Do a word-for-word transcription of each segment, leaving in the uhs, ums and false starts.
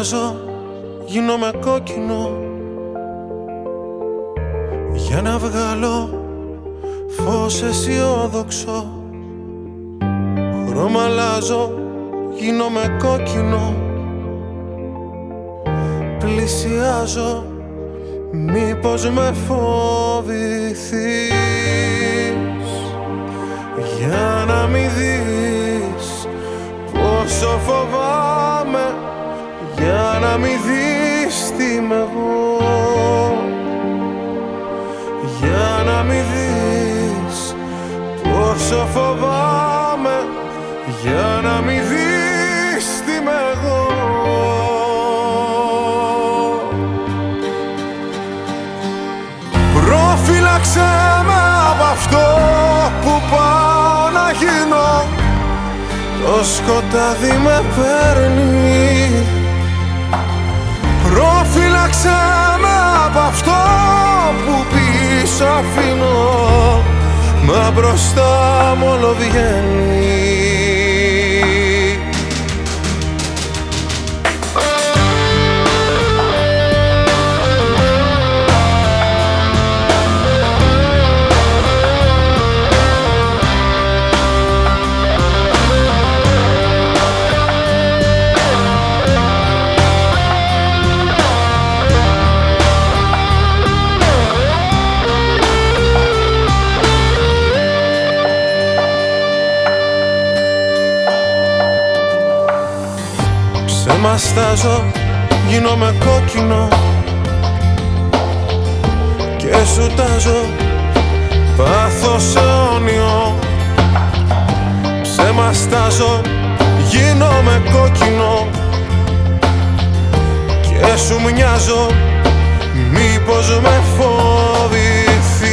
στάζω, γίνομαι κόκκινο για να βγάλω φως αισιόδοξο. Χρώμα αλλάζω, γίνομαι κόκκινο. Πλησιάζω, μήπως με φοβηθείς, για να μην δεις πόσο φοβάμαι, για να μην δεις τι είμαι εγώ, για να μην δεις πόσο φοβάμαι, για να μην δεις τι είμαι εγώ. Προφύλαξε με από αυτό που πάω να γίνω. Το σκοτάδι με παίρνει. Προφύλαξε με από αυτό που πίσω αφήνω, μα μπροστά μου όλο βγαίνει. Ψεμαστάζω, γίνομαι κόκκινο και σου τάζω πάθος αιώνιο. Ψεμαστάζω, γίνομαι κόκκινο και σου μοιάζω, μήπως με φοβηθείς,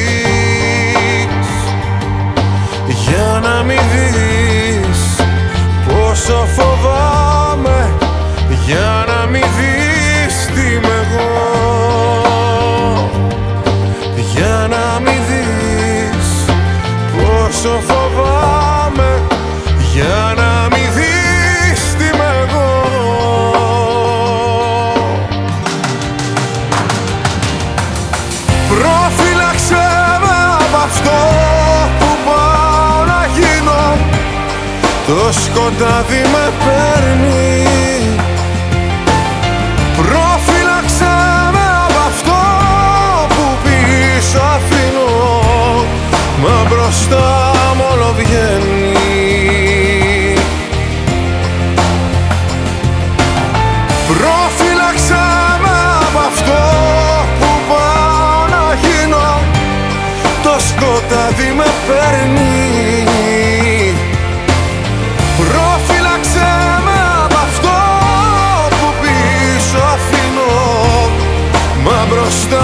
για να μην δεις πόσο φοβάμαι, για να μην δεις τι είμαι εγώ, για να μην δεις πόσο φοβάμαι, για να μην δεις τι είμαι εγώ. Προφύλαξε με από αυτό που πάω να γίνω. Το σκοτάδι με παίρνει. Προφύλαξε με από αυτό που πίσω αφήνω, μα μπροστά μου όλο βγαίνει. Προφύλαξε με από αυτό που πάω να γίνω. Το σκοτάδι με παίρνει. Προφύλαξε με από αυτό που πίσω αφήνω, μα μπροστά